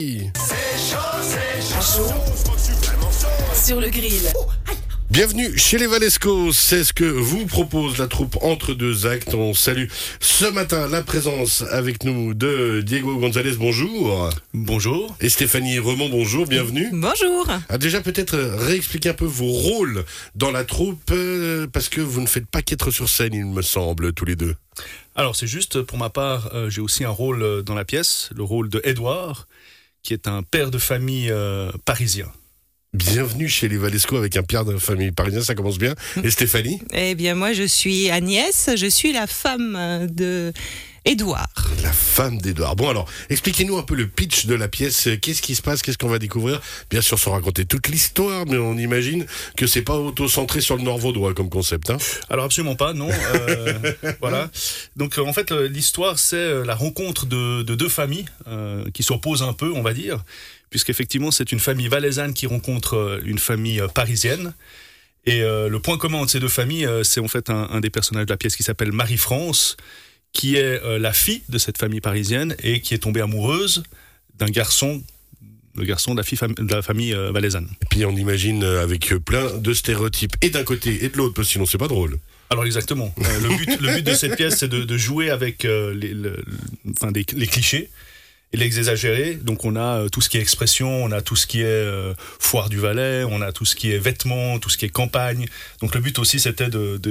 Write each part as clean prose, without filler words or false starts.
Sur le grill. Bienvenue chez les Valesco, c'est ce que vous propose la troupe Entre deux actes. On salue ce matin la présence avec nous de Diego González, bonjour. Bonjour. Et Stéphanie Remond, bonjour, bienvenue. Bonjour. Déjà peut-être réexpliquer un peu vos rôles dans la troupe, parce que vous ne faites pas qu'être sur scène, il me semble, tous les deux. Alors c'est juste, pour ma part, j'ai aussi un rôle dans la pièce, le rôle de Edouard, qui est un père de famille parisien. Bienvenue chez les Valesco avec un père de famille parisien, ça commence bien. Et Stéphanie ? Eh bien, moi, je suis Agnès, je suis la femme de Édouard. La femme d'Edouard. Bon alors, expliquez-nous un peu le pitch de la pièce. Qu'est-ce qui se passe ? Qu'est-ce qu'on va découvrir ? Bien sûr, sans raconter toute l'histoire, mais on imagine que c'est pas auto-centré sur le Nord vaudois comme concept. Alors absolument pas, non. Voilà. Donc en fait, l'histoire, c'est la rencontre de deux familles qui s'opposent un peu, on va dire, puisqu'effectivement, c'est une famille valaisanne qui rencontre une famille parisienne. Et le point commun entre ces deux familles, c'est en fait un des personnages de la pièce qui s'appelle Marie-France, qui est la fille de cette famille parisienne et qui est tombée amoureuse d'un garçon, le garçon de la famille valaisanne. Et puis on imagine avec plein de stéréotypes, et d'un côté et de l'autre, parce que sinon c'est pas drôle. Alors exactement. Le but de cette pièce, c'est de jouer avec les clichés et les exagérer. Donc on a tout ce qui est expression, on a tout ce qui est foire du Valais, on a tout ce qui est vêtements, tout ce qui est campagne. Donc le but aussi, c'était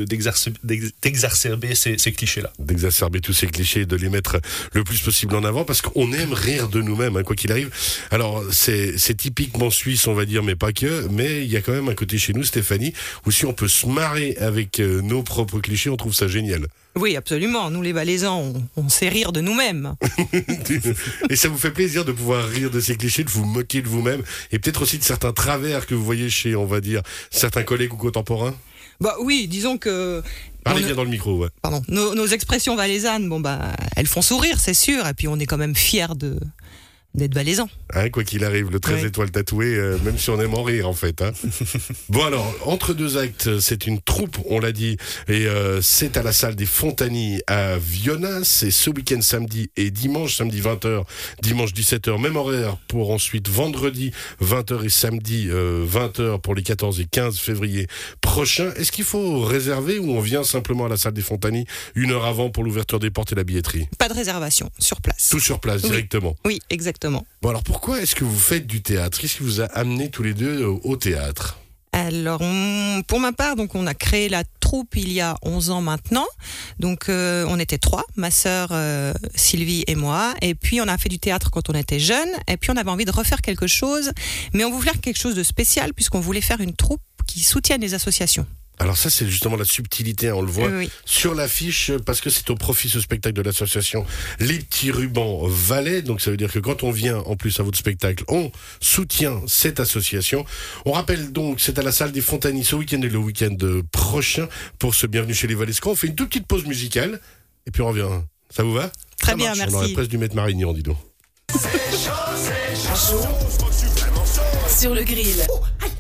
d'exacerber ces clichés-là. D'exacerber tous ces clichés et de les mettre le plus possible en avant, parce qu'on aime rire de nous-mêmes, quoi qu'il arrive. Alors c'est typiquement suisse, on va dire, mais pas que. Mais il y a quand même un côté chez nous, Stéphanie, où si on peut se marrer avec nos propres clichés, on trouve ça génial. Oui, absolument. Nous, les Valaisans, on sait rire de nous-mêmes. Et ça vous fait plaisir de pouvoir rire de ces clichés, de vous moquer de vous-même, et peut-être aussi de certains travers que vous voyez chez, on va dire, certains collègues ou contemporains ? Bah oui, disons que... Parlez bien dans le micro, ouais. Pardon. Nos expressions valaisannes, elles font sourire, c'est sûr, et puis on est quand même fiers d'être valaisans. Quoi qu'il arrive, le 13 étoiles tatoué, même si on aime en rire en fait. Bon alors, Entre deux actes, c'est une troupe, on l'a dit, et c'est à la salle des Fontaniers à Viona. C'est ce week-end samedi et dimanche, samedi 20h, dimanche 17h, même horaire pour ensuite vendredi 20h et samedi 20h pour les 14 et 15 février prochains. Est-ce qu'il faut réserver ou on vient simplement à la salle des Fontaniers une heure avant pour l'ouverture des portes et la billetterie ? Pas de réservation, sur place. Tout sur place, directement. Oui, exactement. Bon alors pourquoi est-ce que vous faites du théâtre ? Qu'est-ce qui vous a amené tous les deux au théâtre ? Alors, pour ma part, donc on a créé la troupe il y a 11 ans maintenant. Donc, on était 3, ma sœur Sylvie et moi. Et puis, on a fait du théâtre quand on était jeunes. Et puis, on avait envie de refaire quelque chose. Mais on voulait faire quelque chose de spécial puisqu'on voulait faire une troupe qui soutienne les associations. Alors ça, c'est justement la subtilité, on le voit sur l'affiche, parce que c'est au profit ce spectacle de l'association Les Petits Rubans Valais. Donc ça veut dire que quand on vient en plus à votre spectacle, on soutient cette association. On rappelle donc, c'est à la salle des Fontaniers ce week-end et le week-end prochain pour ce Bienvenue chez les Valesco. On fait une toute petite pause musicale et puis on revient. Ça vous va ? Très bien, merci. On aurait presque dû mettre Marignan, dis donc. Sur le grill.